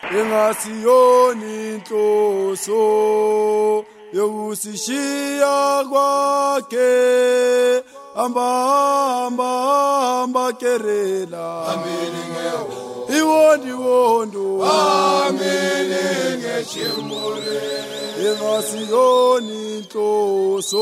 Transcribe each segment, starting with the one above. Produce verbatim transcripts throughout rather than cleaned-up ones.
engasiyoni inhloso yokusishiya kwakhe amba amba amba kerela amini ngewo iwondi wondo amini ngechimure engasiyoni inhloso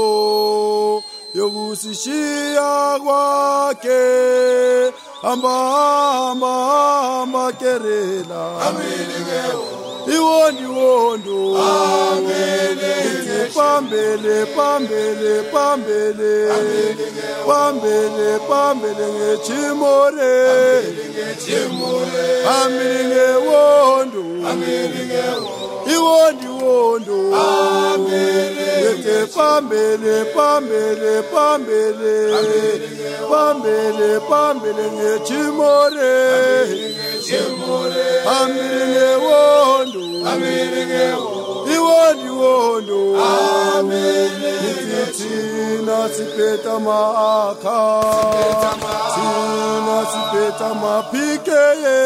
yokusishiya kwakhe amba amba amba kerela amini ngewo iwondi wondo amini pambele pambele pambele pambele pambele ngechimore ngechimure amini ngewondo amini ngewo iwondi wondo amini ngeke pambele pambele pambele pambele pambele ngechimore ngechimure amini ngewondo amini ngewo iwondi wondo amini thina sipeta maakha thina sipeta maphike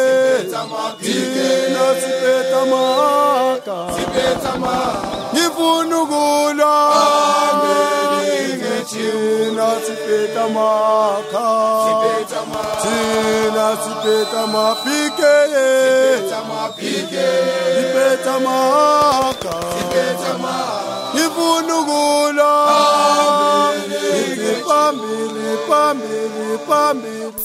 thina sipeta maakha ngifuna ukula thina sipeta maakha thina sipeta maphike sipeta maakha ngifuna ukula phambili phambili phambili